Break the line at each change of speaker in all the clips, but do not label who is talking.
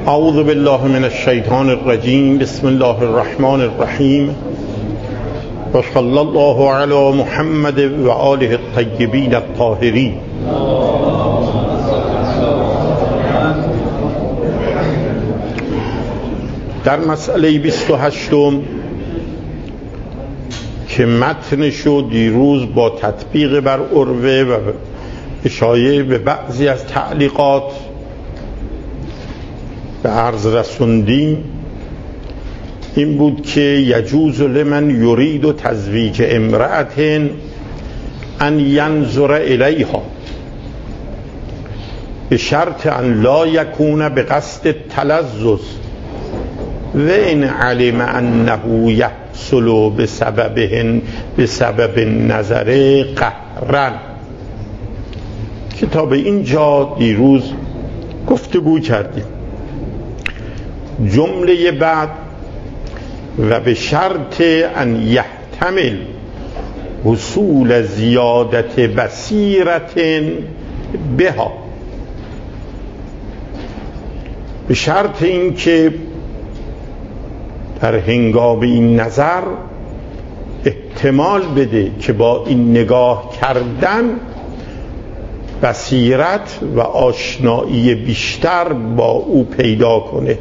اعوذ بالله من الشیطان الرجیم. بسم الله الرحمن الرحیم و صلی الله علی محمد و آله الطیبین الطاهرین. در مسئله 28 که متنشو دیروز با تطبیق بر عروه و اشاره به بعضی از تعلیقات به عرض رسوندیم، این بود که یجوز لمن یرید تزویج امرأة ان ینظر الیها به شرط ان لا یکون به قصد التلذذ و ان علم انه یحصل بسبب النظر قهرا. کتاب اینجا دیروز گفتگو کردیم. جمله بعد و به شرط ان یحتمل حصول زیادت بصیرت بها، به شرط این که در هنگام این نظر احتمال بده که با این نگاه کردن بصیرت و آشنایی بیشتر با او پیدا کنه،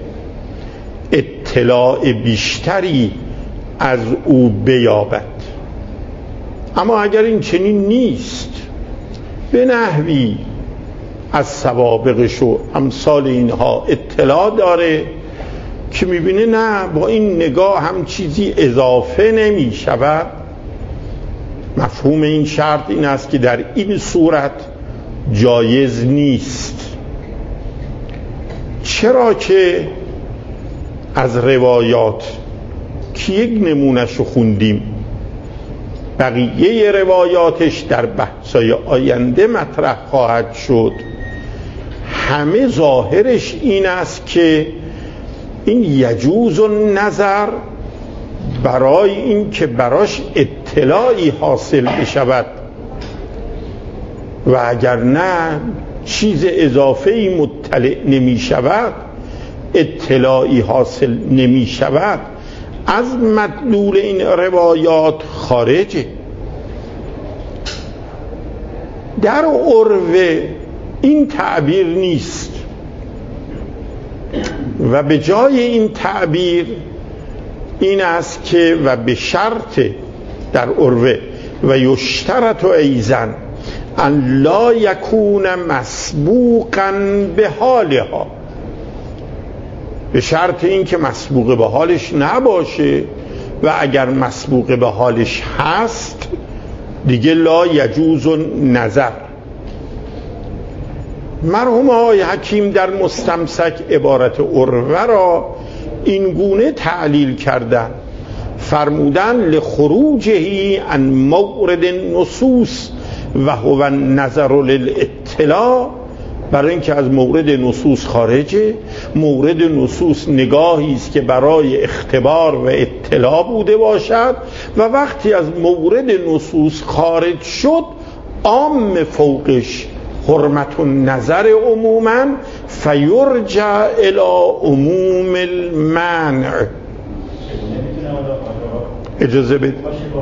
اطلاع بیشتری از او بیابد. اما اگر این چنین نیست، به نحوی از سوابقش و امثال اینها اطلاع داره که میبینه نه، با این نگاه هم چیزی اضافه نمی شود، مفهوم این شرط این است که در این صورت جایز نیست. چرا که از روایات که یک نمونه‌ش رو خوندیم، بقیه روایاتش در بحث‌های آینده مطرح خواهد شد، همه ظاهرش این است که این یجوز النظر برای این که براش اطلاعی حاصل بشود و اگر نه چیز اضافه‌ای مطلع نمی شود، اطلاعی حاصل نمی شود، از مدلول این روایات خارجه. در عروه این تعبیر نیست و به جای این تعبیر این است که و به شرط در عروه و یشترط ایضا ان لا یکون مسبوقا به حالها، به شرط این که مسبوق به حالش نباشه و اگر مسبوق به حالش هست دیگه لا یجوز نظر. مرحوم آقای حکیم در مستمسک عبارت عروه را این گونه تعلیل کردن، فرمودن لخروجه عن مورد النصوص و هو النظر للاطلاع، برای اینکه از مورد نصوص خارجه. مورد نصوص نگاهی است که برای اختبار و اطلاع بوده باشد و وقتی از مورد نصوص خارج شد عام فوقش حرمت النظر عموما فیرجع الی عموم المنع. اجازه بده.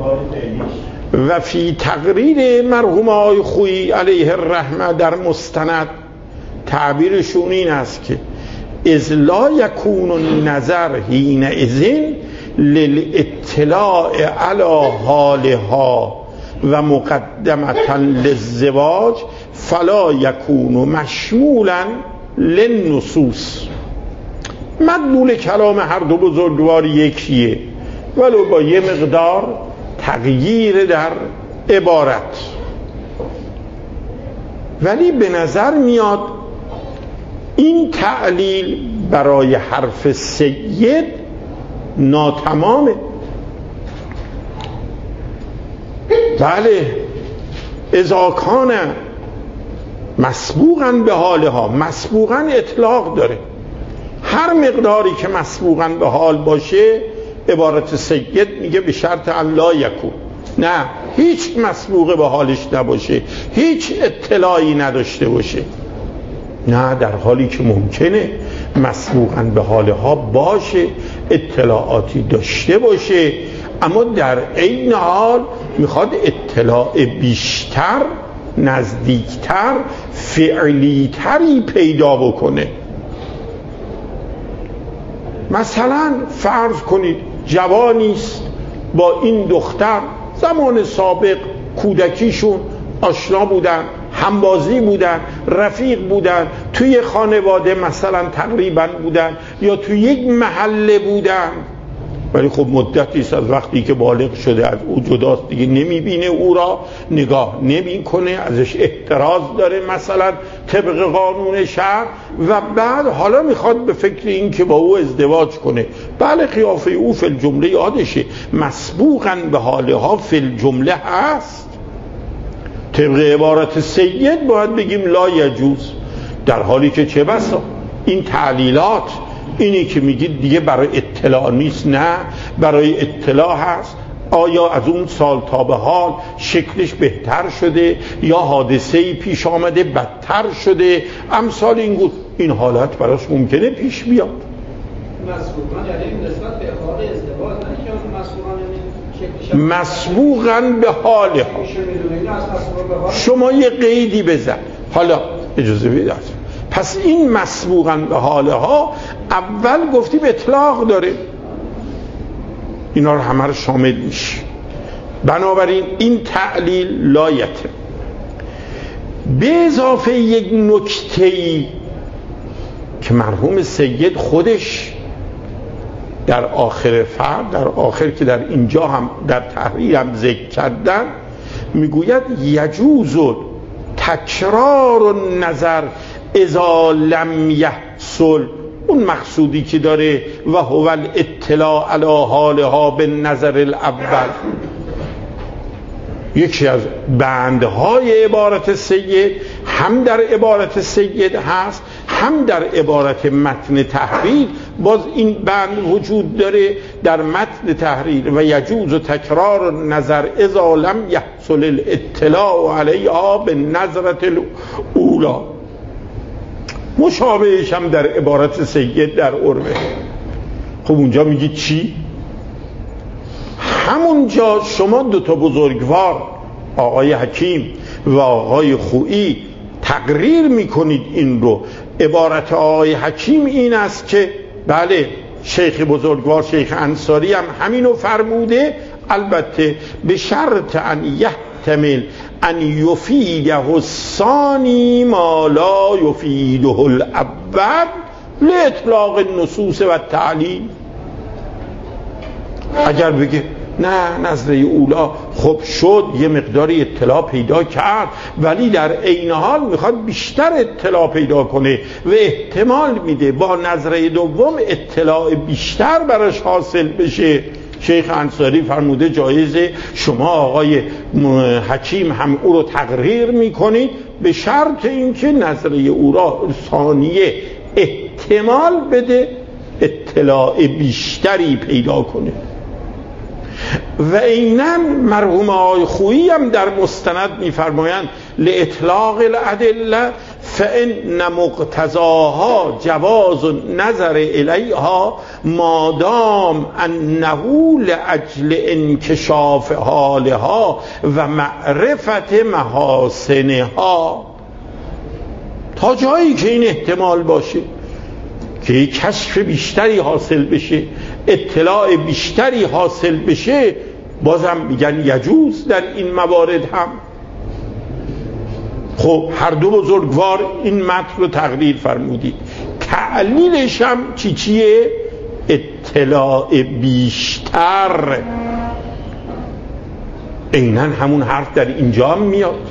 و فی تقریر مرحوم آقای خویی علیه الرحمه در مستند تعبیرشون این است که اذ لا یکون النظر حینئذ للاطلاع علی حالها و مقدمة للزواج فلا یکون مشمولا للنصوص. مدلول کلام هر دو بزرگوار یکیه، ولو با یه مقدار تغییر در عبارت، ولی به نظر میاد این تعلیل برای حرف سید ناتمامه. بله، اذا کان مسبوقاً به حالها، مسبوقاً اطلاق داره، هر مقداری که مسبوقاً به حال باشه عبارت سید میگه به شرط ان لا یکون، نه هیچ مسبوقه به حالش نباشه، هیچ اطلاعی نداشته باشه، نه در حالی که ممکنه مسبوقاً به حال ها باشه، اطلاعاتی داشته باشه، اما در عین حال میخواد اطلاع بیشتر، نزدیکتر، فعلیتری پیدا بکنه. مثلا فرض کنید جوانیست با این دختر زمان سابق کودکیشون آشنا بودن، همبازی بودن، رفیق بودن، توی خانواده مثلا تقریبا بودن یا توی یک محله بودن، ولی خب مدتی است از وقتی که بالغ شده از او جداست، دیگه نمیبینه، او را نگاه نمیکنه، ازش احتراز داره مثلا طبق قانون شهر، و بعد حالا میخواد به فکر این که با او ازدواج کنه. بله قیافه او فی الجمله یادشه، مسبوقاً به حالها فی الجمله هست. طبق عبارت سید باید بگیم لا یجوز، در حالی که چه بسا این تعلیلات، اینی که میگید دیگه برای اطلاع نیست، نه برای اطلاع هست. آیا از اون سال تا به حال شکلش بهتر شده یا حادثه‌ای پیش آمده بدتر شده، امثال این حالت براش ممکنه پیش بیاد.
مسبوقاً یعنی نسبت به حال ازدواج، نه که
مسبوقاً به حال ها. شما یه قیدی بزن، حالا اجازه بدید. پس این مسبوقاً به حال ها اول گفتیم اطلاق داره، اینا رو همه رو شامل میشه. بنابراین این تعلیل لایته. به اضافه یک نکته‌ای که مرحوم سید خودش در آخر فرد، در آخر که در اینجا هم در تحریر هم ذکر کردن، میگوید یجوز تکرار النظر اذا لم یحصل. اون مقصودی که داره و هو الاطلاع علی حالها به نظر الاول، یکی از بندهای عبارت سید هم در عبارت سید هست، هم در عبارت متن تحریر باز این بند وجود داره در متن تحریر. و یجوز تکرار نظر اذا لم یحصل الاطلاع علیها به نظرت الاولا. مشابهش هم در عبارت سید در عربه. خب اونجا میگید چی؟ همونجا شما دوتا بزرگوار، آقای حکیم و آقای خویی، تقریر میکنید این رو. عبارت آقای حکیم این است که بله شیخ بزرگوار شیخ انصاری هم همینو فرموده، البته به شرط ان یحتمل ان یفیده الثانی ما لا یفیده الاول لاطلاق النصوص و تعلیل. اگر بگه نه نظره اولا خب شد یه مقداری اطلاع پیدا کرد، ولی در عین حال میخواد بیشتر اطلاع پیدا کنه و احتمال میده با نظره دوم اطلاع بیشتر براش حاصل بشه، شیخ انصاری فرموده جایزه. شما آقای حکیم هم او رو تقریر میکنید به شرط اینکه نظره او را ثانیه احتمال بده اطلاع بیشتری پیدا کنه. و اینن مرحوم آقای خویی هم در مستند میفرمایند لاطلاق الادله فان مقتضاها جواز نظر الیها مادام انه لاجل انکشاف حالها و معرفت محاسنها. تا جایی که این احتمال باشه که کشف بیشتری حاصل بشه، اطلاع بیشتری حاصل بشه، بازم میگن یجوز در این موارد هم. خب هر دو بزرگوار این متن رو تقریر فرمودید، تعلیلش هم چیه؟ اطلاع بیشتر. عیناً همون حرف در اینجا هم میاد،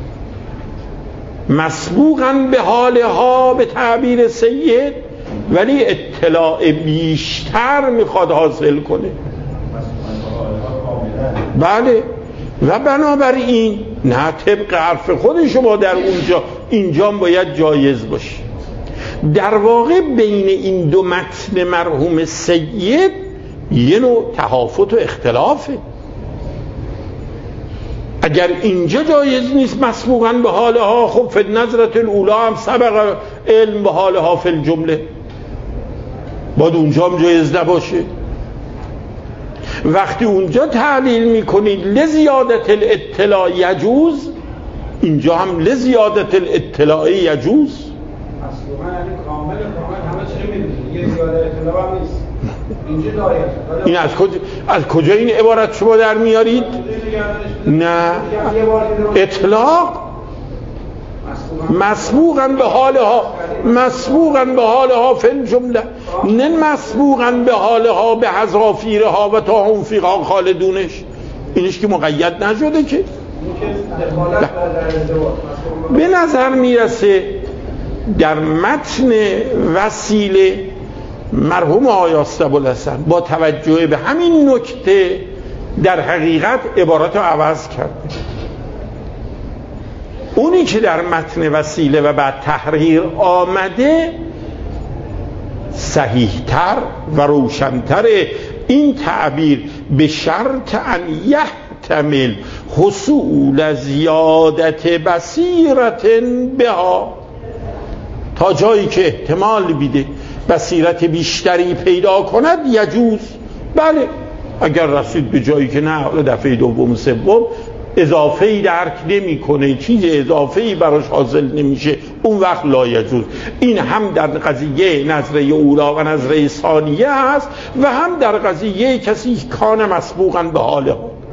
مسبوقاً به حالها به تعبیر سید، ولی اطلاع بیشتر میخواد حاصل کنه. بله. و بنابراین نه طبق حرف خود شما در اونجا، اینجا باید جایز باشه. در واقع بین این دو متن مرحوم سید یه نوع تهافت و اختلافه. اگر اینجا جایز نیست مسبوقاً به حالها، خب فی النظرة الاولی هم سبق علم به حالها فی الجمله. باید اونجا هم جایز نباشه. وقتی اونجا تعلیل میکنید لزیادت الاطلاع یجوز، اینجا هم لزیادت الاطلاع یجوز.
اصلا یعنی کامل همه چی میدونید، یه زیاده اطلاع هم نیست. اینجا لایق.
این از کجا این عبارت شما در میارید؟ نه، اطلاق مسبوقاً به حالها فی الجمله، نه مسبوقاً به حالها به حذافیرها و تا هم فیها خالدونش. اینش که مقید نشده که. به نظر میرسه در متن وسیله مرحوم آقای اسطبالحسن با توجه به همین نکته در حقیقت عبارات رو عوض کرده. اونی که در متن وسیله و بعد تحریر آمده صحیحتر و روشنتر این تعبیر به شرط ان یحتمل حصول زیادت بصیرت بها، تا جایی که احتمال بیده بصیرت بیشتری پیدا کند یجوز. بله اگر رسید به جایی که نه دفعه دوم سوم اضافه‌ای درک نمی‌کنه، چیز اضافه‌ای براش حاصل نمیشه، اون وقت لا یجوز. این هم در قضیه نظره اولا و نظره ثانیه هست و هم در قضیه کسی کان مسبوقاً به حاله.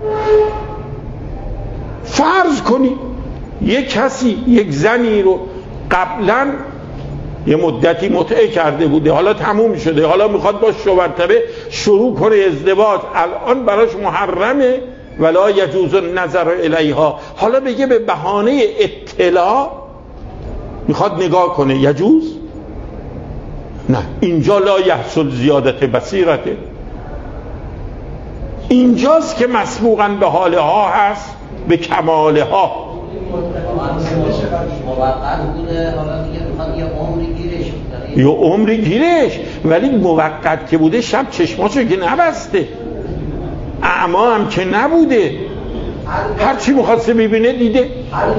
فرض کنید یک کسی یک زنی رو قبلاً یه مدتی متعه کرده بوده، حالا تموم شده، حالا میخواد با شوهرتبه شروع کنه ازدواج، الان براش محرمه ولا یجوز النظر الیها، حالا بگه به بهانه اطلاع میخواد نگاه کنه، یجوز؟ نه، اینجا لا یحصل زیادت بصیرته، اینجاست که مسبوقاً به حاله ها هست، به کماله ها.
موقت بوده، حالا دیگه میخواد یه عمری گیرش،
یه عمری گیرش، ولی موقت که بوده شب چشماشو که نبسته، اعما هم که نبوده، هر چی میخواسته ببینه دیده.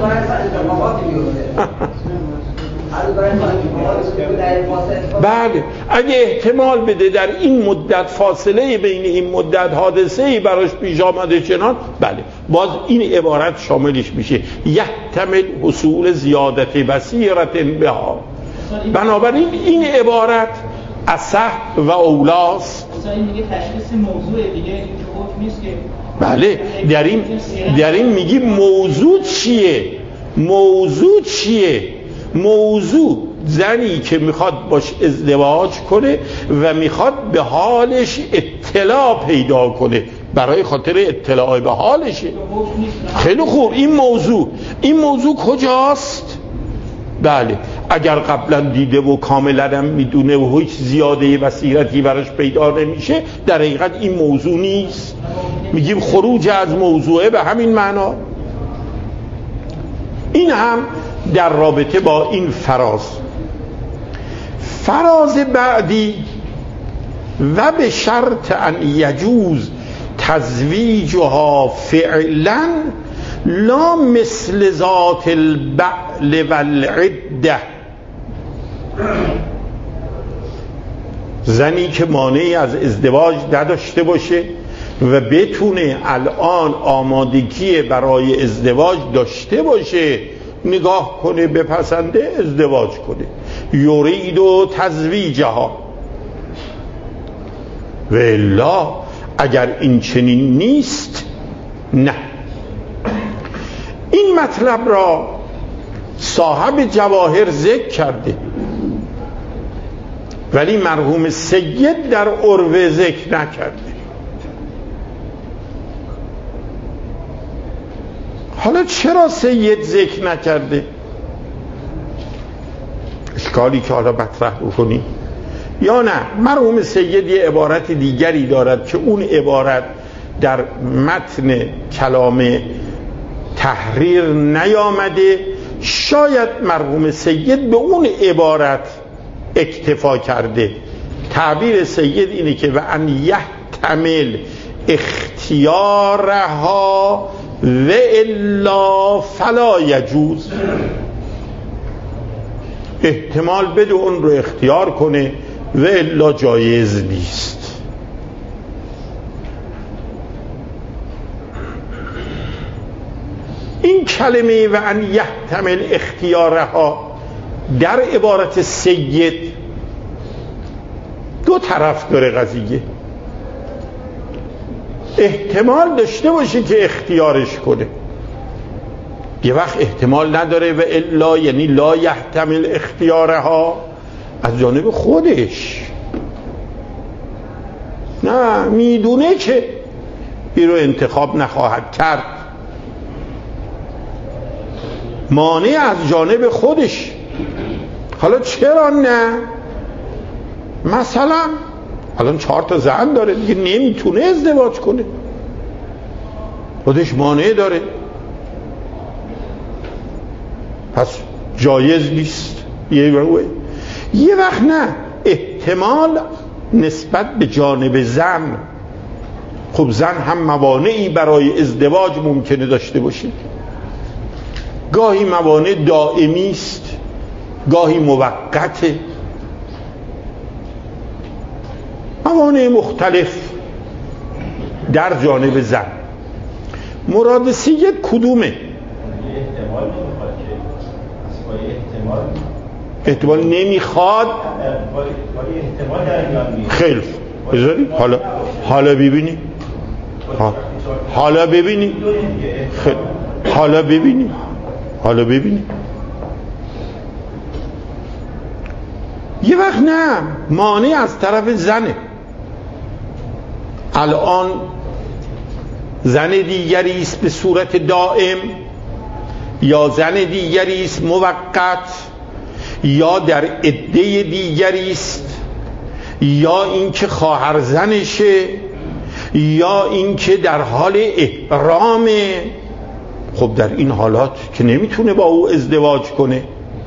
بله اگه احتمال بده در این مدت فاصله بین این مدت حادثه‌ای براش پیش آمده چنان، بله باز این عبارت شاملش میشه، یحتمل حصول زیادت بصیرت بها. بنابراین این عبارت اصح و اولاست.
این میگه تشخیص موضوع دیگه، این حکم نیست که.
بله در این میگی موضوع چیه؟ موضوع زنی که میخواد باش ازدواج کنه و میخواد به حالش اطلاع پیدا کنه، برای خاطر اطلاع به حالشه. خیلی خوب، این موضوع کجاست؟ بله اگر قبلا دیده و کاملا هم میدونه و هیچ زیاده بصیرتی براش پیدا نمیشه، در حقیقت این موضوع نیست. میگیم خروج از موضوعه به همین معنا. این هم در رابطه با این فراز بعدی و به شرط ان یجوز تزویجها فعلا لا مثل ذات البعل والعده. زنی که مانعی از ازدواج نداشته باشه و بتونه الان آمادگی برای ازدواج داشته باشه، نگاه کنه بپسنده ازدواج کنه، یرید و تزویجها. و الا اگر این چنین نیست، نه. این مطلب را صاحب جواهر ذکر کرده ولی مرحوم سید در عروه ذکر نکرده. حالا چرا سید ذکر نکرده؟ اشکالی که حالا مطرح بکنی یا نه، مرحوم سید یه عبارت دیگری دارد که اون عبارت در متن کلام تحریر نیامده، شاید مرحوم سید به اون عبارت اکتفا کرده. تعبیر سید اینه که و ان یحتمل اختیارها و الا فلا یجوز، احتمال بده اون رو اختیار کنه و الا جایز نیست. این کلمه و ان یحتمل اختیارها در عبارت سید دو طرف داره قضیه. احتمال داشته باشه که اختیارش کنه، یه وقت احتمال نداره و الا یعنی لا یحتمل اختیارها از جانب خودش، نه میدونه که این رو انتخاب نخواهد کرد، مانع از جانب خودش. حالا چرا نه؟ مثلا الان 4 تا زن داره دیگه، نمیتونه ازدواج کنه، خودش مانع داره، پس جایز نیست. یه وقت نه، احتمال نسبت به جانب زن. خب زن هم موانعی برای ازدواج ممکنه داشته باشه، گاهی موانع دائمی است، گاهی موقته، موانع مختلف در جانب زن. مراد سید کدومه؟ احتمال نمیخواد. خیلی بذارید حالا ببینیم، حالا ببینیم، حالا ببینیم. یه وقت نه، مانع از طرف زنه. الان زن دیگری است به صورت دائم، یا زن دیگری است موقت، یا در عده دیگری است، یا اینکه خواهر زنشه، یا اینکه در حال احرامه. خب در این حالات که نمیتونه با او ازدواج کنه.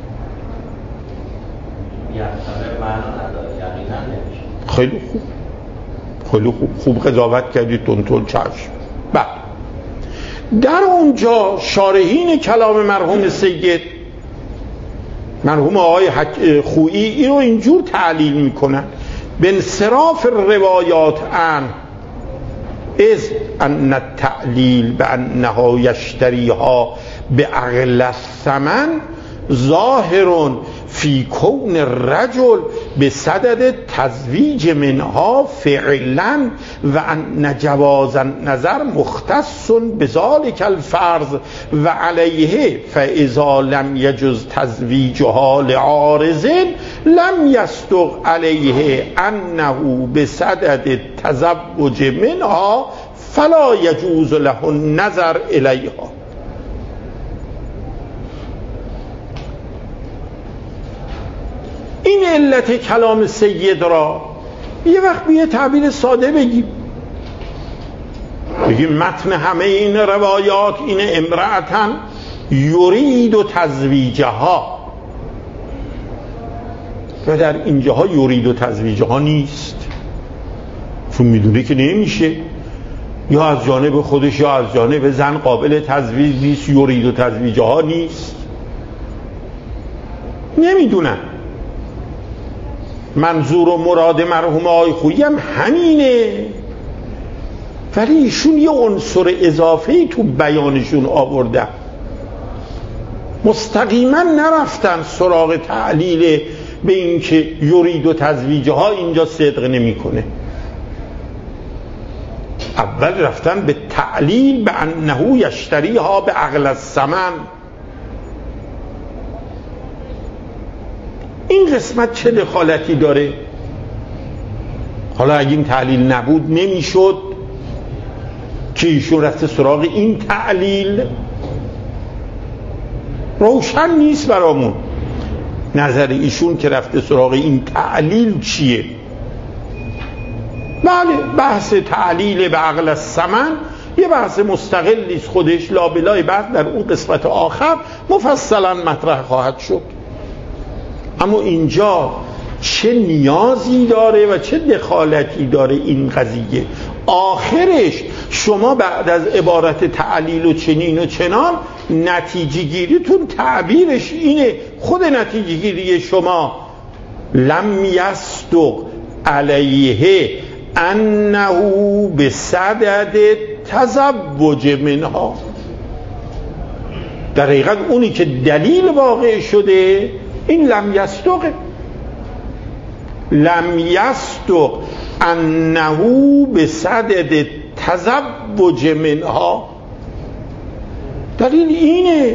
خیلی خوب، خیلی خوب قضاوت کردید، تونتون چشم. بعد در اونجا شارحین کلام مرحوم سید، مرحوم آقای خویی، این رو اینجور تعلیل میکنن: بانصراف روایات عن از ان التعلیل بانها یشتریها باغلی الثمن ظاهر فی کون الرجل بصدد تزویج منها فعلا و ان جواز النظر مختص بذلک الفرض و علیه فاذا لم یجز تزویجها لعارض لم یصدق علیه انه بصدد تزوج منها فلا یجوز له النظر الیها. این علت کلام سید را یه وقت به یه تعبیر ساده بگیم متن همه این روایات این امرأتن یرید و تزویجها، و در اینجاها یرید و تزویجها نیست، چون میدونه که نمیشه، یا از جانب خودش یا از جانب زن قابل تزویج نیست، یرید و تزویجها نیست، نمیدونن. منظور و مراد مرحوم آقای خویی هم همینه، ولی ایشون یه عنصر اضافه‌ای تو بیانشون آوردن، مستقیما نرفتن سراغ تعلیل به این که یرید و تزویجها اینجا صدق نمیکنه. اول رفتن به تعلیل به انه یشتریها به اغلی الثمن. این قسمت چه دخالتی داره؟ حالا اگه این تعلیل نبود نمیشد که ایشون رفته سراغ این تعلیل. روشن نیست برامون نظر ایشون که رفته سراغ این تعلیل چیه. بله، بحث تعلیل به اغلی الثمن یه بحث مستقلیست خودش، لابلای بعد در اون قسمت آخر مفصلا مطرح خواهد شد. اما اینجا چه نیازی داره و چه دخالتی داره این قضیه؟ آخرش شما بعد از عبارت تعلیل و چنین و چنان نتیجه گیریتون تعبیرش اینه، خود نتیجه گیری شما لم یصدق علیه انه بصدد تزوج منها. در حقیقت اونی که دلیل واقع شده این لم یصدق انه بصدد تزوج منها. دلیل اینه،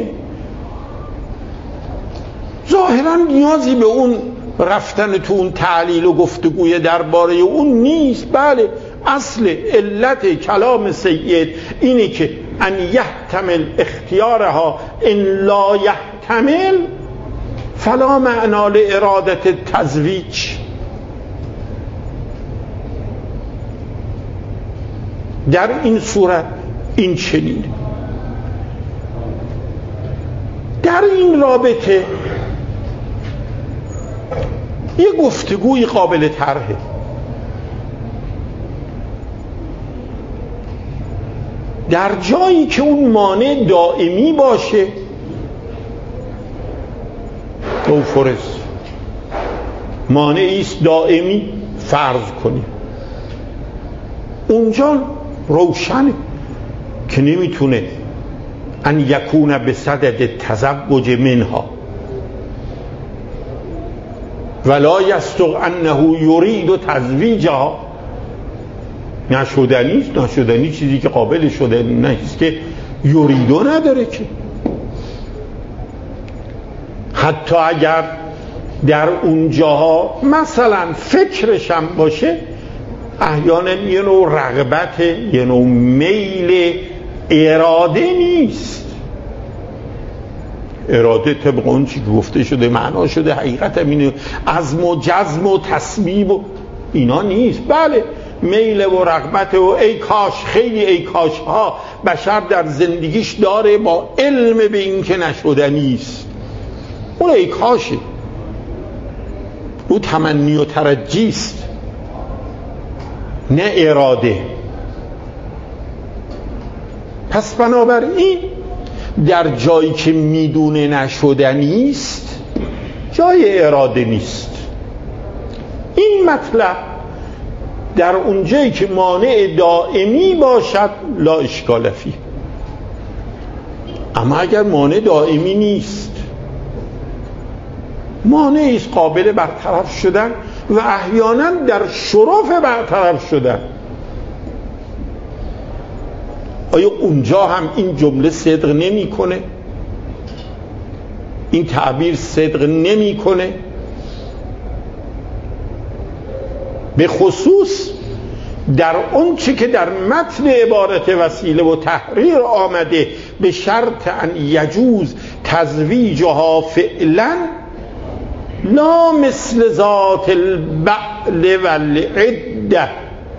ظاهرا نیازی به اون رفتن تو اون تعلیل و گفتگوی درباره اون نیست. بله، اصل علت کلام سید اینه که ان یحتمل اختیارها ان لا یحتمل فلا معنا لارادت التزویج. در این صورت این چنینه. در این رابطه یه گفتگوی قابل طرحه. در جایی که اون مانع دائمی باشه، تو فرض مانعی است دائمی فرض کنیم، اونجا روشنه که نمیتونه ان یکون بصدد تزوج منها ولا یصدق انه یرید تزویجها. نشدنی چیزی که قابل شده نیست که یریدو نداره که. حتی اگر در اون جاها مثلا فکرش هم باشه، احیانا یه نوع رغبت، یه نوع میل، اراده نیست. اراده طبق اون چی گفته شده معنا شده حقیقت اینه، عزم و جزم و تصمیم و اینا نیست. بله، میل و رغبت و ای کاش، خیلی ای کاش ها بشر در زندگیش داره با علم به این که نشدنی است. اون ای کاشه، او تمنی و ترجی است، نه اراده. پس بنابراین در جایی که میدونه نشدنی است جای اراده نیست. این مطلب در اون جایی که مانع دائمی باشد لا اشکال فیه. اما اگر مانع دائمی نیست، مانعی است قابل برطرف شدن و احیانا در شرف برطرف شدن، آیا اونجا هم این جمله صدق نمی‌کنه؟ این تعبیر صدق نمی‌کنه؟ به خصوص در اون چی که در متن عبارت وسیله و تحریر آمده به شرط ان یجوز تزویجها فعلا لا مثل ذات البعل والعده.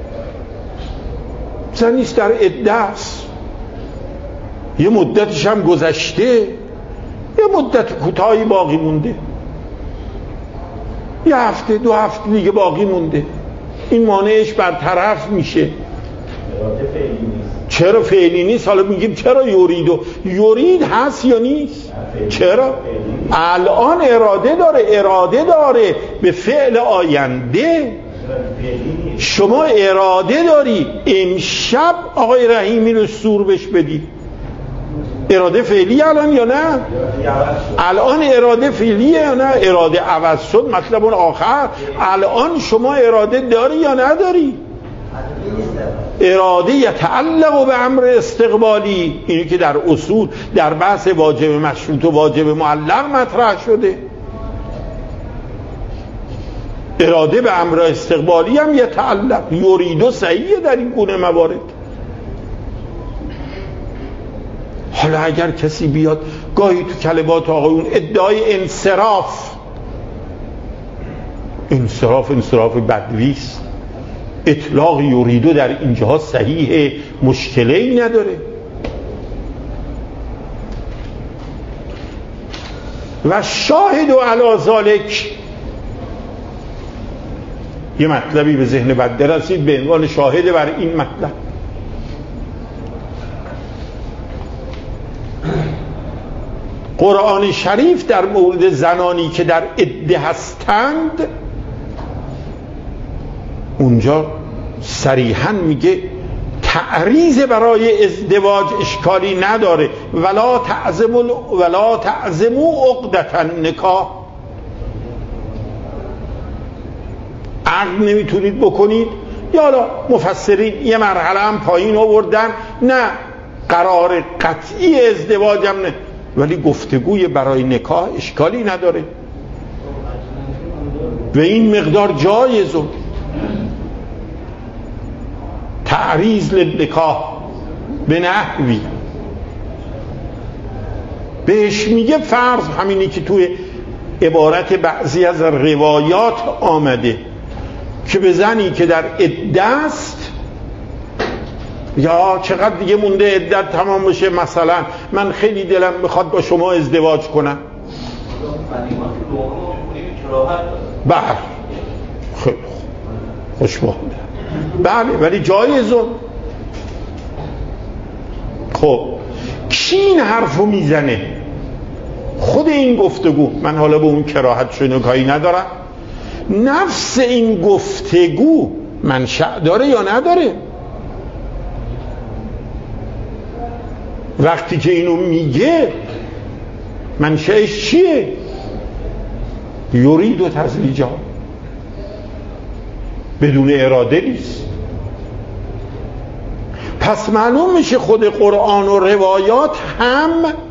زنیست در عده است، یه مدتش هم گذشته، یه مدت کوتاهی باقی مونده، یه هفته دو هفته دیگه باقی مونده، این مانعش برطرف میشه. چرا فعلی نیست؟ حالا میگیم چرا یورید هست یا نیست؟ چرا؟ الان اراده داره به فعل آینده. شما اراده داری امشب آقای رحیمی رو سور بش بدی، اراده فعلی الان یا نه؟ الان اراده فعلیه یا نه؟ اراده عوض شد مطلب اون آخر. الان شما اراده داری یا نداری؟ اراده یتعلق به امر استقبالی، اینی که در اصول در بحث واجب مشروط و واجب معلق مطرح شده. اراده به امر استقبالی هم یتعلق، یریدو صحیحه در این گونه موارد. حالا اگر کسی بیاد گاهی تو کلمات آقایون ادعای انصراف بدویست، اطلاق یریدو در اینجاها صحیحه، مشکلی نداره. و شاهد علی ذالک، یه مطلبی به ذهن بنده رسید به عنوان شاهد بر این مطلب. قرآن شریف در مورد زنانی که در عده هستند اونجا صریحاً میگه تعریض برای ازدواج اشکالی نداره، ولا تعزموا عقدة النکاح، عقد نمیتونید بکنید. یا حالا مفسرین یه مرحله هم پایین آوردن، نه قرار قطعی ازدواج هم نه، ولی گفتگوی برای نکاح اشکالی نداره و این مقدار جایزه. تعریض للنکاح به نحوی بهش میگه فرض، همینی که توی عبارت بعضی از روایات آمده که به زنی که در عده است یا چقدر دیگه مونده عدت تمام بشه، مثلا من خیلی دلم میخواد با شما ازدواج کنم، بله خیلی خوشبخته، بله ولی جایزه. خب کی این حرفو میزنه؟ خود این گفتگو، من حالا به اون کراهت شنو کاری ندارم، نفس این گفتگو منشأ داره یا نداره؟ وقتی که اینو میگه منشأش چیه؟ یرید و تزویجها، بدون اراده نیست. پس معلوم میشه خود قرآن و روایات هم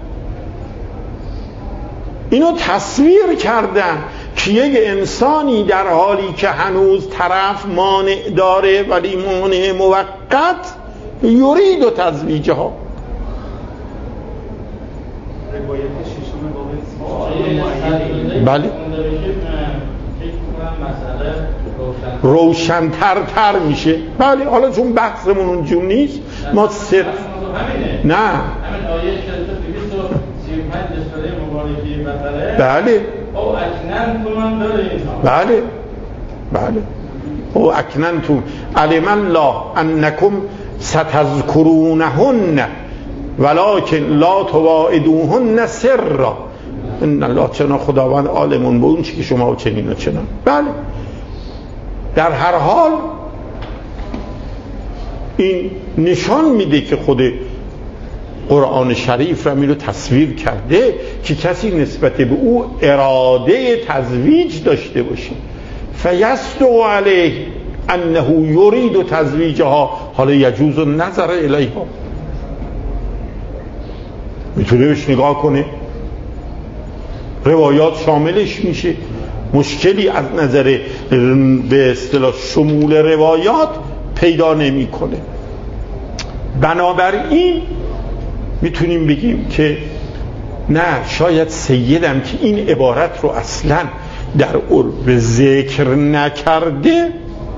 اینو تصویر کردن که یک انسانی در حالی که هنوز طرف مانع داره ولی مانع موقت، یرید و تزویجها. بله روشن‌تر میشه. بله حالا چون بحثمون اونجور نیست ما صرف نه همین آیه 235 سوره مبارکه بقره، بله او اکننتم داره، بله بله او اکننتم علم الله انکم ستذکرونهن ولکن لا تواعدوهن سرا ان الله چنان خداوند عالمون به اون چی که شما چنین و چنان. بله در هر حال این نشان میده که خود قرآن شریف را می رو تصویر کرده که کسی نسبت به او اراده تزویج داشته باشه، فیصدق علیه انه یرید تزویجها، حالا یجوز النظر الیها، میتونه بهش نگاه کنه، روایات شاملش میشه، مشکلی از نظر به اصطلاح شمول روایات پیدا نمیکنه. بنابراین میتونیم بگیم که نه، شاید سیدم که این عبارت رو اصلا در عرب ذکر نکرده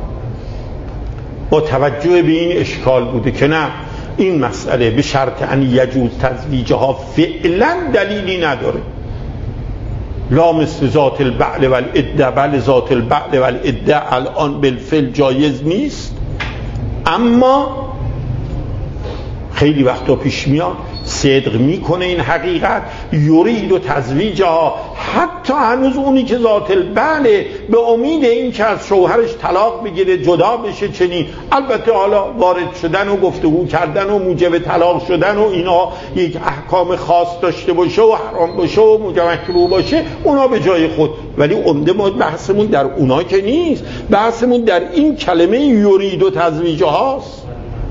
با توجه به این اشکال بوده که نه، این مسئله به شرط ان یجوز تزویجها فعلا دلیلی نداره، لا مثل ذات البعل والعده، بل ذات البعل والعده الان بالفعل جایز نیست، اما خیلی وقتا پیش میاد صدق میکنه این حقیقت، یرید و تزویجها، حتی هنوز اونی که ذات البعل به امید این که از شوهرش طلاق بگیره جدا بشه چنین، البته حالا وارد شدن و گفتگو کردن و موجب طلاق شدن و اینا یک احکام خاص داشته باشه و حرام باشه و مکروه باشه، اونا به جای خود، ولی عمده ما بحثمون در اونا که نیست، بحثمون در این کلمه یرید و تزویجهاست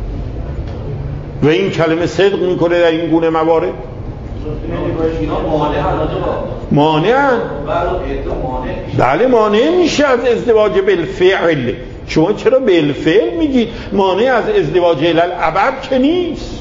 و این کلمه صدق میکنه در این گونه موارد. مانعن، بله مانع میشه از ازدواج بالفعل. شما چرا بالفعل میگید؟ مانع از ازدواج الالعبد که نیست.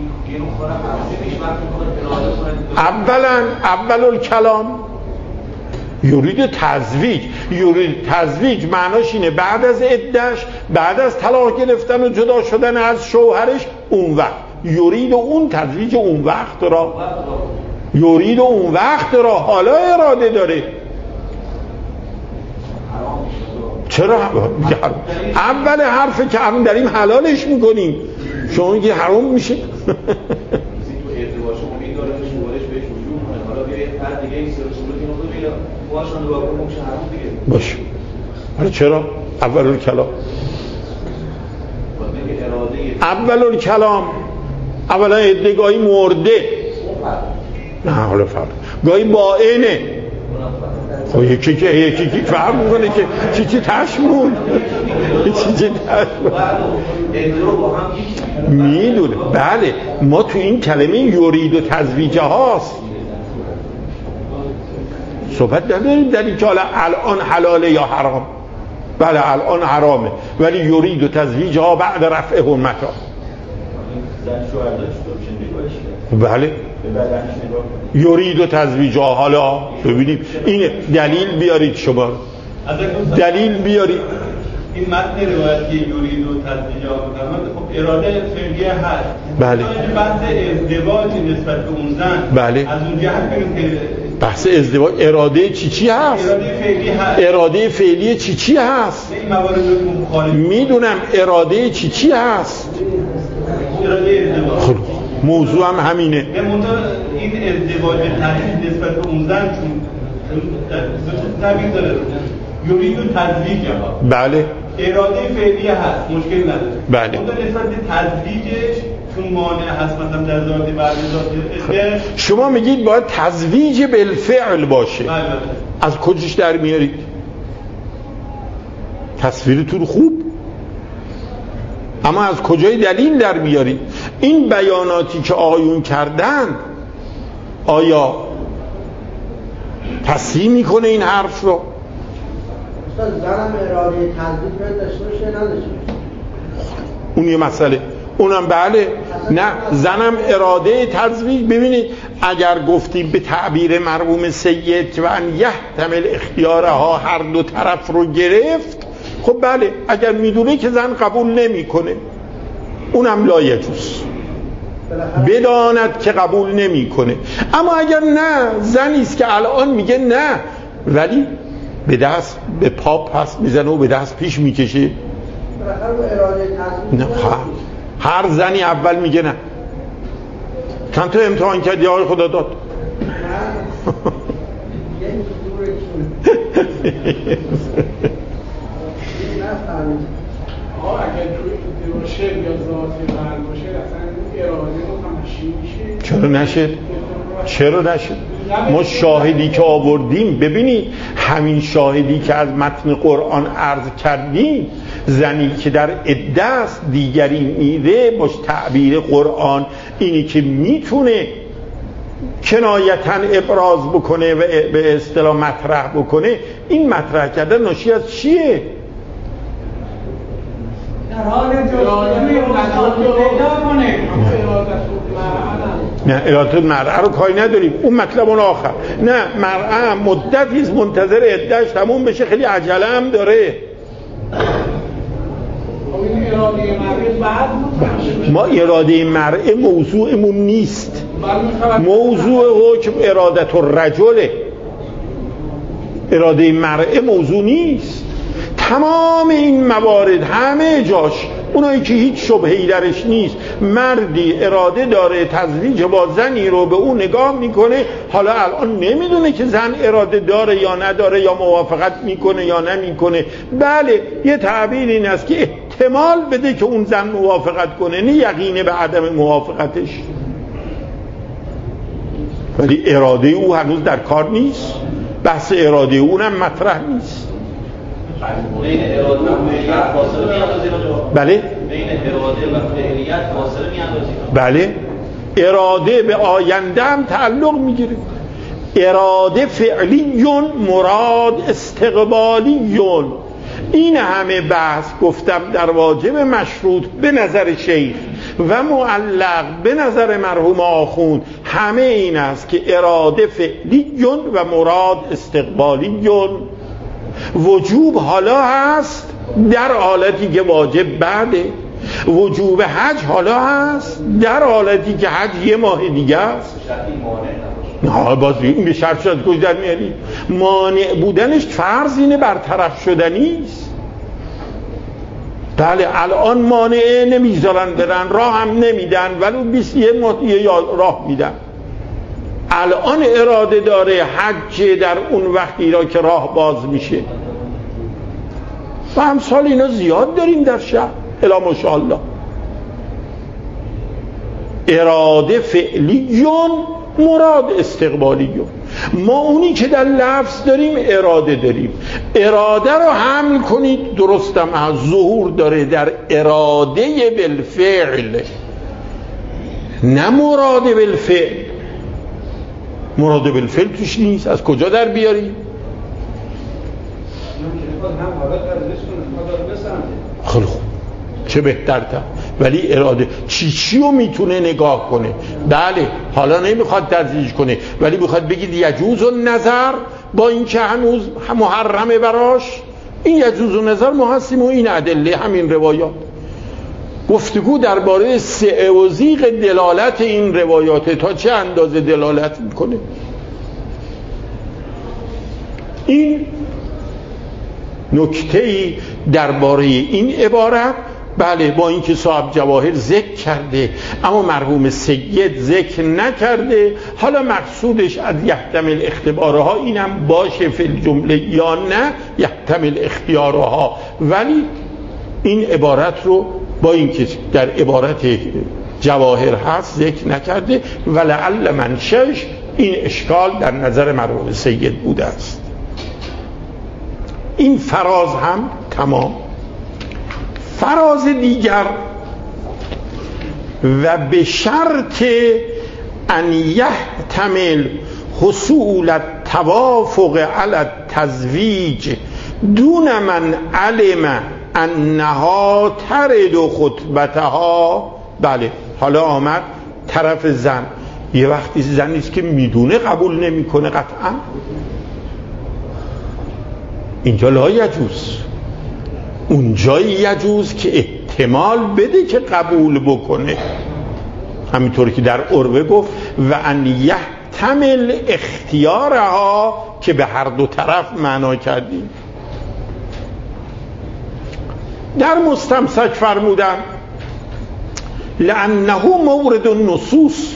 اول الکلام یرید تزویج، یرید تزویج معناش اینه بعد از عده‌اش، بعد از طلاق گرفتن و جدا شدن از شوهرش، اون وقت یرید اون تزویج اون وقت را، یرید اون وقت را، حالا اراده داره. چرا اول حرف که همون داریم حلالش میکنیم، شما میگی حرام میشه. باشه حالا چرا اول کلام اول الکلام اولا عده گاهی مرده، نه حالا فرق گاهی باینه، خب یکی که فرق میکنه که چی تشمون میدونه. بله ما تو این کلمه یورید و تزویجه هاست صحبت نداریم در این که الان حلاله یا حرام. بله الان حرامه ولی یورید و تزویجه ها بعد رفع حرمتها. بله یورید و تزویجه ها. حالا ببینیم این دلیل بیارید، شما دلیل بیارید.
این متن روایت که یورید و تزویجه ها بکنم خب اراده فعلیه هست.
بله
بحث ازدواج نسبت به اون زن.
بله
از اون جهت بگیم که
بحث ازدواج اراده چی هست؟
اراده فعلی هست.
اراده فعلی چی هست؟
این موارد مخالف
میدونم اراده چی هست؟
اراده ازدواج.
موضوع هم همینه.
این ازدواج تحلیل نسبت به اون زن چون تبیین داره یورید و تزویجه ها.
بله
اراده فعلی هست مشکل نداره.
بله
نسبت به تزویجش چون مانع هست مثلا در ذات بعد ذات
شما میگید باید تزویج بالفعل باشه.
بله.
از کجاش در میارید؟ تصویرتون خوب اما از کجای دلیل در میارید؟ این بیاناتی که آقایون کردن آیا تصحیح میکنه این حرف رو؟
زنم اراده تزویج باید داشته باشه نداشته
اون یه مسئله اونم بله. نه زنم اراده تزویج. ببینید اگر گفتیم به تعبیر مرحوم سید و ان یحتمل اختیارها هر دو طرف رو گرفت، خب بله اگر میدونه که زن قبول نمیکنه اونم لا یجوز بداند که قبول نمیکنه. اما اگر نه زنی است که الان میگه نه ولی به دست به پاپ هست میزنه و به دست پیش میکشه، نه هر زنی اول میگه نه. چند تا امتحان کردی آقای خدا داد؟
اگر توی باشه یا ذاتی بر باشه اصلا اراده متمشی میشه.
چرا نشد؟ ما شاهدی که آوردیم ببینید همین شاهدی که از متن قرآن عرض کردیم زنی که در عده است دیگری میره باش تعبیر قرآن اینی که میتونه کنایتاً ابراز بکنه و به اصطلاح مطرح بکنه. این مطرح کردن ناشی از چیه؟
در حال جستجوی پیدا کنه.
نه اراده مرأة رو کاری نداریم اون مطلب اون آخر. نه مرأة مدتی منتظر عده‌اش تموم بشه خیلی عجله هم داره. ما اراده مرأة موضوعمون نیست. موضوع حکم ارادت الرجله. اراده مرأة موضوع نیست. تمام این موارد همه جاش اونایی که هیچ شبهه‌ای درش نیست، مردی اراده داره تزویج با زنی رو به اون نگاه میکنه، حالا الان نمیدونه که زن اراده داره یا نداره یا موافقت میکنه یا نمیکنه. بله یه تعبیر این است که احتمال بده که اون زن موافقت کنه، نه یقینه به عدم موافقتش، ولی اراده او هنوز در کار نیست. بحث اراده اونم مطرح نیست.
بین اراده و فعلیت فاصله میاندازید؟
بله
بین اراده و فعلیت فاصله میاندازید؟
بله اراده به آینده هم تعلق میگیره. اراده فعلیون مراد استقبالیون. این همه بحث گفتم در واجب مشروط به نظر شیخ و معلق به نظر مرحوم آخوند همه این است که اراده فعلیون و مراد استقبالیون. وجوب حالا هست در حالتی که واجب بعده، وجوب حج حالا هست در حالتی که حج یه ماه دیگه است. نه باز این به شرط شد کجا در میاری؟ مانع بودنش فرض اینه برطرف شدنی است. بله الان مانع نمیذارن برن، راه هم نمیدن ولی 21 ماه راه میدن. الان اراده داره حج در اون وقتی را که راه باز میشه و همسال اینا زیاد داریم در شهر الا ماشاءالله. اراده فعلیون مراد استقبالیون. ما اونی که در لفظ داریم اراده داریم. اراده رو حمل کنید، درستم از ظهور داره در اراده بالفعل، نه مراد بالفعل. مراد بالفعل توش نیست، از کجا در بیاری؟ خیلی خوب، چه بهترتر. ولی اراده چی رو میتونه نگاه کنه؟ بله، حالا نمیخواد تزییج کنه، ولی میخواد بگید یجوز النظر، با این که هنوز محرمه براش. این یجوز النظر ما هستیم و این ادله همین روایات. گفتگو درباره سعه و ضیق دلالت این روایات، تا چه اندازه دلالت میکنه. این نکته‌ای درباره این عبارت. بله، با اینکه صاحب جواهر ذکر کرده اما مرحوم سید ذکر نکرده. حالا مقصودش از یحتمل اختبارها اینم باشه فی الجمله یا نه یحتمل اختیارها، ولی این عبارت رو با اینکه در عبارت جواهر هست ذکر نکرده. ولعل منشأش این اشکال در نظر مرحوم سید بوده است. این فراز هم تمام. فراز دیگر: و به شرط ان یحتمل حصول التوافق علی التزویج دون من علم انها ترد خطبتها. بله، حالا آمد طرف زن. یه وقتی زنیست که میدونه قبول نمیکنه قطعا، اینجا لا یجوز. اونجایی یجوز که احتمال بده که قبول بکنه، همینطوری که در عروه گفت و ان یحتمل اختیارها، که به هر دو طرف معنا کردیم. در مستمسک فرمودن لانه مورد النصوص،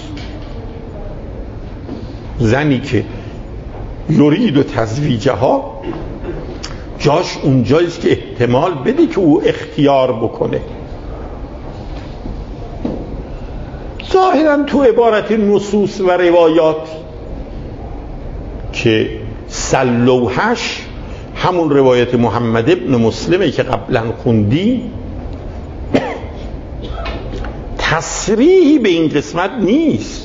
زنی که یرید و تزویجها جاش اونجاییست که احتمال بده که او اختیار بکنه. ظاهرا تو عبارت نصوص و روایات که سلوهش همون روایت محمد ابن مسلمه که قبلا خوندیم، تصریحی به این قسمت نیست.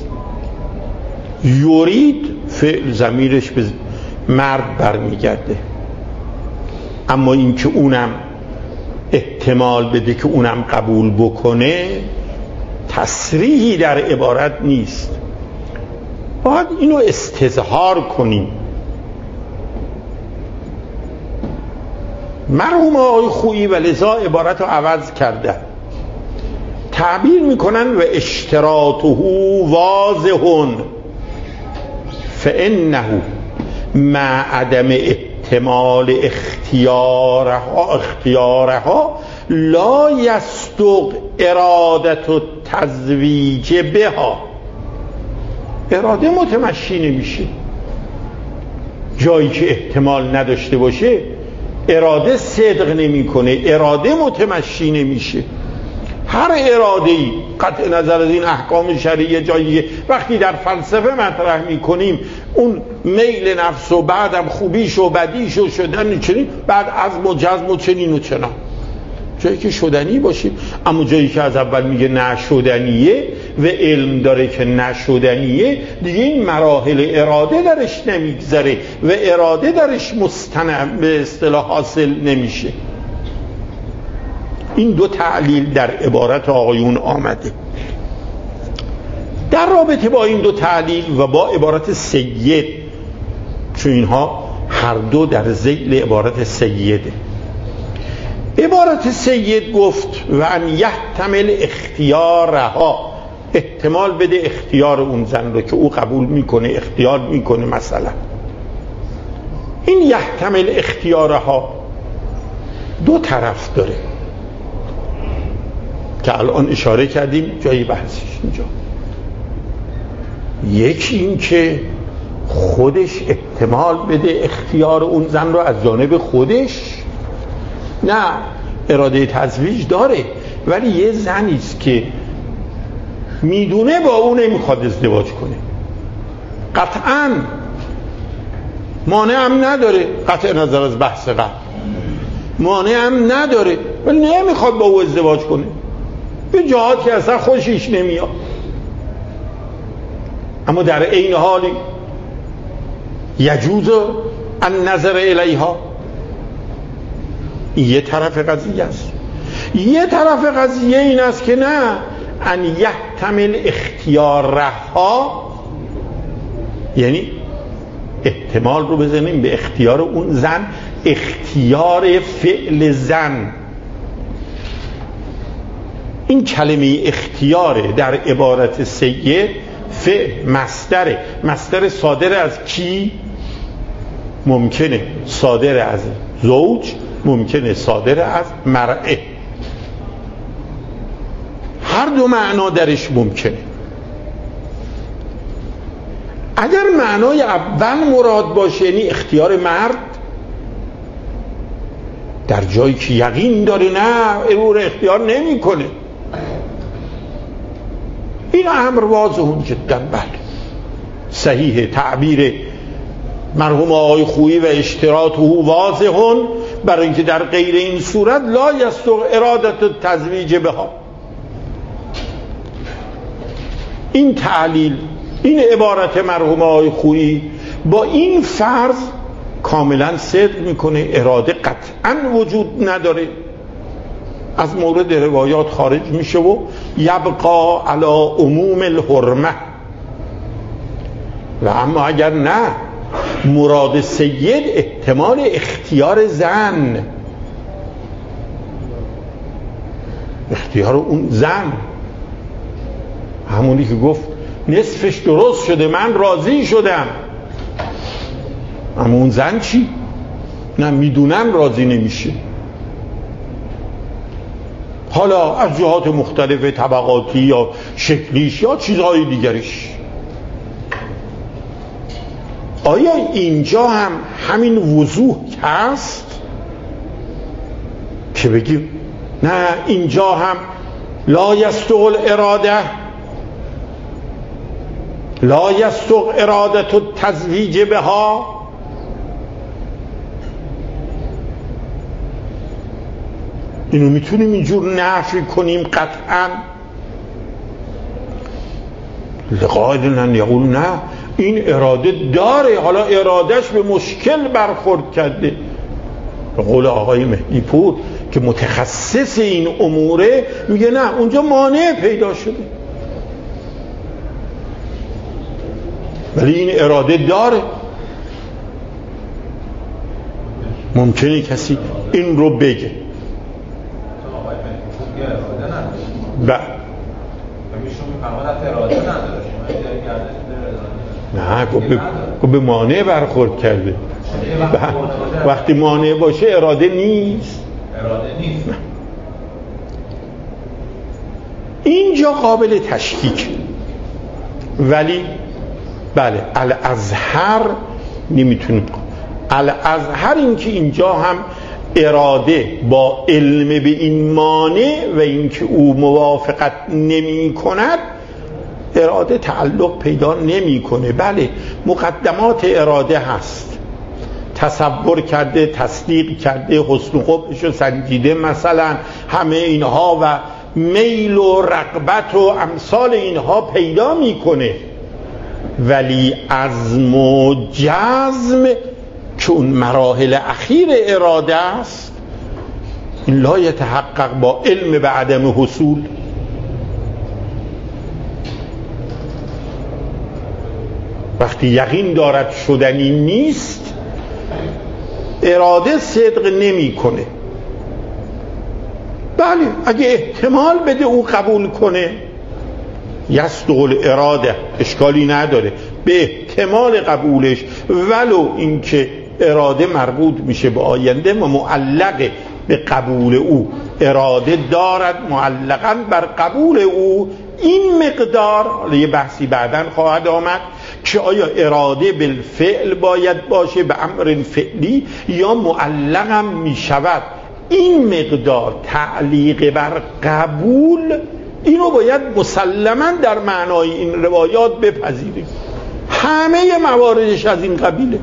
یرید فعل ضمیرش به مرد برمیگرده، اما این که اونم احتمال بده که اونم قبول بکنه تصریحی در عبارت نیست. باید اینو استظهار کنیم. مرحوم آقای خویی و لذا عبارت رو عوض کرده، تعبیر میکنن و اشتراطه واضح فانه مع عدم احتمال اختیارها لا یصدق ارادت و تزویج بها. اراده متمشی نمیشه. جایی که احتمال نداشته باشه اراده صدق نمیکنه، اراده متمشی نمیشه. هر اراده‌ای قطع نظر از این احکام شرعیه جاییه وقتی در فلسفه مطرح میکنیم اون میل نفس و بعدم خوبیش و بدیش و شدن چنین، بعد عزم و جزم و چنین و چنان، جایی که شدنی باشه. اما جایی که از اول میگه نشدنیه و علم داره که نشدنیه، دیگه این مراحل اراده درش نمیگذره و اراده درش مستند به اصطلاح حاصل نمیشه. این دو تعلیل در عبارت آقایون آمده. در رابطه با این دو تعلیل و با عبارت سید، چون اینها هر دو در ذیل عبارت سیده، عبارت سید گفت و ان یحتمل اختیارها، احتمال بده اختیار اون زن رو که او قبول میکنه، اختیار میکنه. مثلا این یحتمل اختیارها دو طرف داره که الان اشاره کردیم جای بحثش اینجا. یکی این که خودش احتمال بده اختیار اون زن رو از جانب خودش، نه اراده تزویج داره ولی یه زنیست که میدونه با اون نمیخواد ازدواج کنه، قطعاً مانع هم نداره، قطع نظر از بحث قبل مانع هم نداره، ولی نمیخواد با او ازدواج کنه به جهات که اصلا خوشش نمیاد. اما در عین حالی یجوز النظر الیها، یه طرف قضیه است. یه طرف قضیه این است که نه، ان یحتمل اختیارها، یعنی احتمال رو بزنیم به اختیار اون زن، اختیار فعل زن. این کلمه اختیاره در عبارت سید فعل مصدره. مصدر صادر از کی؟ ممکنه صادر از زوج، ممکنه صادر از مرأه، هر دو معنا درش ممکنه. اگر معنای اول مراد باشه، یعنی اختیار مرد در جایی که یقین داره نه او رو اختیار نمی کنه، این امر واضحه جدا. بله صحیح تعبیر مرحوم آقای خویی و اشتراطه واضحون، برای اینکه در غیر این صورت لا یصدق ارادت التزویج بها. این تعلیل، این عبارت مرحوم آقای خویی با این فرض کاملا صدق میکنه، اراده قطعا وجود نداره، از مورد روایات خارج میشه و یبقا علی عموم الحرمه. و اما اگر نه، مراد سید احتمال اختیار زن، اختیار اون زن، همونی که گفت نصفش درست شده من راضی شدم، اما اون زن چی؟ نه میدونم راضی نمیشه، حالا از جهات مختلف طبقاتی یا شکلیش یا چیزهای دیگریش. آیا اینجا هم همین وضوح هست که بگیم نه اینجا هم لا یصدق الاراده، لا یصدق ارادت التزویج بها؟ اینو میتونیم اینجور نفی کنیم قطعا؟ لقائلن یقول نه، این اراده داره، حالا ارادش به مشکل برخورد کرده. به قول آقای مهدی پور که متخصص این اموره میگه نه اونجا مانع پیدا شده، ولی این اراده داره. ممکنه کسی این رو بگه نه، گفت به مانع برخورد کرده. وقتی مانع باشه اراده نیست. نه. اینجا قابل تشکیک، ولی بله الازهر نمیتونیم. الازهر این که اینجا هم اراده با علم به این مانع و اینکه او موافقت نمی کند، اراده تعلق پیدا نمی کنه. بله مقدمات اراده هست، تصور کرده، تصدیق کرده، حسن قبحش رو سنجیده مثلا، همه اینها و میل و رغبت و امثال اینها پیدا میکنه، ولی عزم و جزم که اون مراحل اخیر اراده است این لا یتحقق با علم به عدم حصول. وقتی یقین دارد شدنی نیست، اراده صدق نمی کنه. بله اگه احتمال بده او قبول کنه، یصدق الاراده، اشکالی نداره به احتمال قبولش، ولو اینکه اراده مربوط میشه به آینده و معلق به قبول او، اراده دارد معلقاً بر قبول او. این مقدار یه بحثی بعداً خواهد آمد که آیا اراده بالفعل باید باشه به امر فعلی یا معلقاً میشود. این مقدار تعلیق بر قبول اینو باید مسلماً در معنای این روایات بپذیریم. همه مواردش از این قبیله.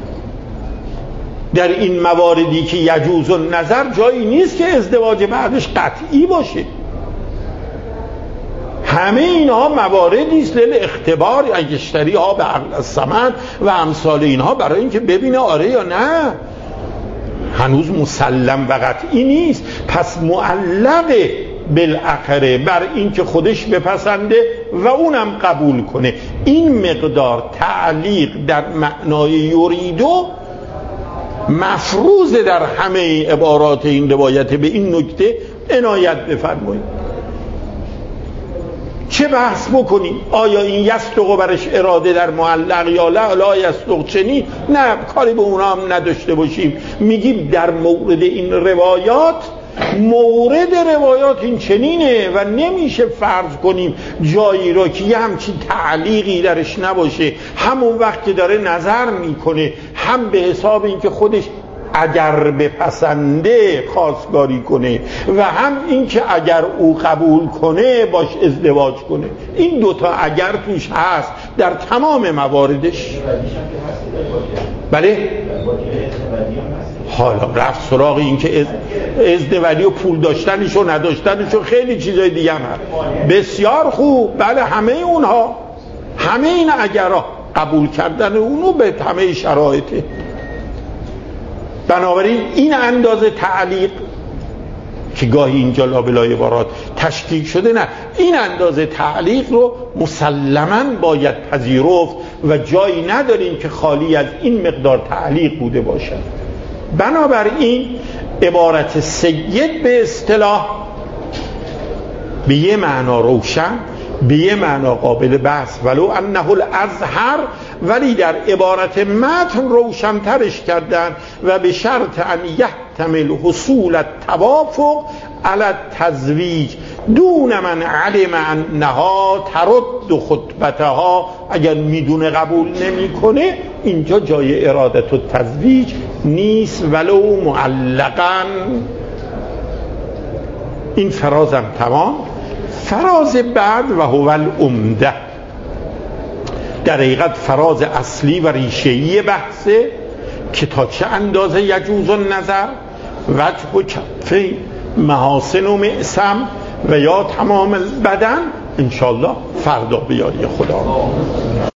در این مواردی که یجوز النظر جایی نیست که ازدواج بعدش قطعی باشه. همه اینها مواردی است للاختبار، اگشتری ها به عقل الثمن و امثال اینها، برای اینکه ببینه آره یا نه. هنوز مسلم و قطعی نیست. پس معلق بالاخره بر این که خودش بپسنده و اونم قبول کنه. این مقدار تعلیق در معنای یریدو مفروض در همه عبارات این روایت. به این نکته عنایت بفرمایید. چه بحث بکنیم؟ آیا این یصدق برش اراده در معلق یا لا یصدق چنین؟ نه، کاری به اونا هم نداشته باشیم. میگیم در مورد این روایات، مورد روایات این چنینه و نمیشه فرض کنیم جایی را که یه همچین تعلیقی درش نباشه. همون وقت که داره نظر میکنه، هم به حساب این که خودش اگر بپسنده خواستگاری کنه و هم این که اگر او قبول کنه باش ازدواج کنه. این دوتا اگر توش هست در تمام مواردش. بله؟ حالا رفت سراغ این که ازدواجی و پول داشتنش و نداشتنش و خیلی چیزای دیگه هم هست. بسیار خوب. بله، همه اونها، همه این اگرها قبول کردن اونو به همه شرایطه. بنابراین این اندازه تعلیق که گاهی اینجا لابلای عبارات تشکیک شده، نه، این اندازه تعلیق رو مسلماً باید پذیرفت و جایی نداریم که خالی از این مقدار تعلیق بوده باشد. بنابراین عبارت سید به اصطلاح به یه معنا روشن، به یه معنا قابل بحث، ولو انه الازهر، ولی در عبارت متن روشنترش کردن و به شرط ان یحتمل حصول التوافق علی التزویج دون من علم انها ترد خطبتها. اگر میدونه قبول نمیکنه، اینجا جای ارادت و تزویج نیست ولو معلقاً. این فرازم تمام. فراز بعد و هو العمده، در حقیقت فراز اصلی و ریشه‌ای بحثه که تا چه اندازه یجوز النظر، وجه و کفه، محاسن و معصم و یا تمام البدن. انشالله فردا به یاری خدا.